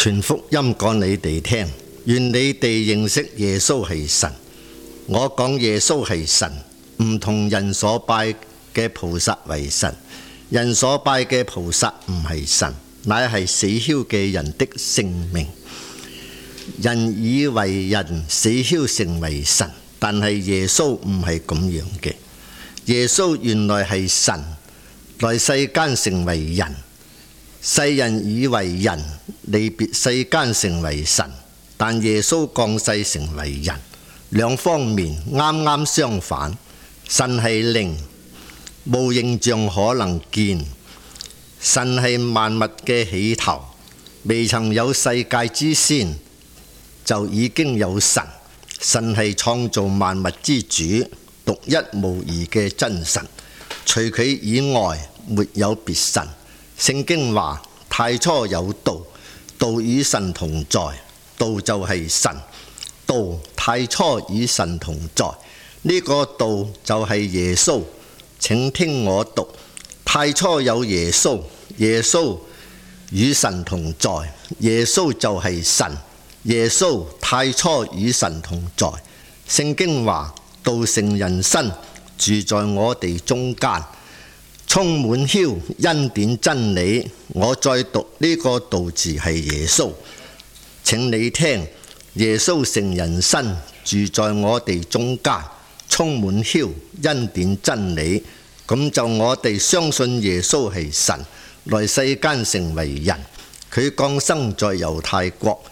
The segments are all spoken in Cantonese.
傳福音講你哋聽，願你哋認識耶穌係神。我講耶穌係神，唔同人所拜嘅菩薩為神。人所拜嘅菩薩唔係神，乃係死梟嘅人的性命。人以為人死梟成為神，但係耶穌唔係咁樣嘅。耶穌原來係神，來世間成為人。世人以為人離別世間成為神，但耶穌降世成為人，兩方面啱啱相反。神係靈，無形象可能見。神係萬物嘅起頭，未曾有世界之先就已經有神。神係創造萬物之主，獨一無二嘅真神，除佢以外沒有別神。聖經話：太初有道，道與神同在，道就係神。道太初與神同在，呢個道就係耶穌。請聽我讀：太初有耶穌，耶穌與神同在，耶穌就係神。耶穌太初與神同在。聖經話：道成人身，住在我哋中間，充滿澆恩典真理。我再讀呢個道字係耶穌。請你聽：耶穌成人身，住在我哋中間，充滿澆恩典真理。咁就我哋相信耶穌係神，來世間成為人。佢降生在猶太國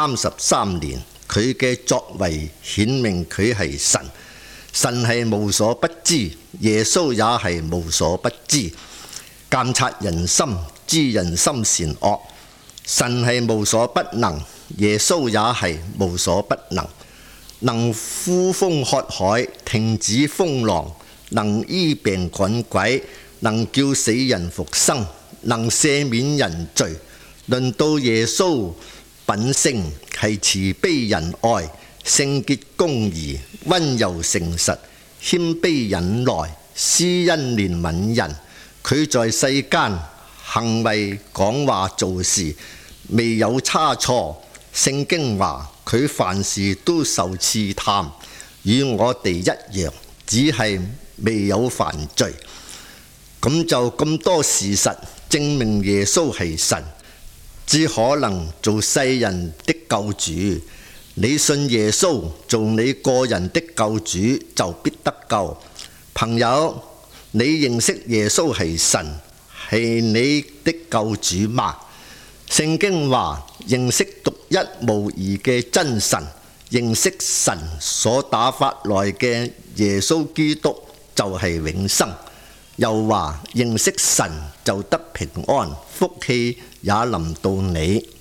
33年，佢嘅作為顯明佢係神。神係無所不知，耶穌也係無所不知，監察人心，知人心善惡。神係無所不能，耶穌也係無所不能，能呼風喝海，停止風浪，能醫病趕鬼，能叫死人復生，能赦免人罪。論到耶穌品性係慈悲仁愛、聖潔公義、溫柔誠實、謙卑忍耐、施恩憐憫人。佢在世間行為講話做事未有差錯。聖經話佢凡事都受試探，與我哋一樣，只係未有犯罪。咁就咁多事實證明耶穌係神，只可能做世人的救主。你信耶穌做你個人的救主，就必得救。朋友，你認識耶穌係神，係你的救主嗎？聖經話：認識獨一無二嘅真神，認識神所打發來嘅耶穌基督就係永生。又話認識神就得平安，福氣也臨到你。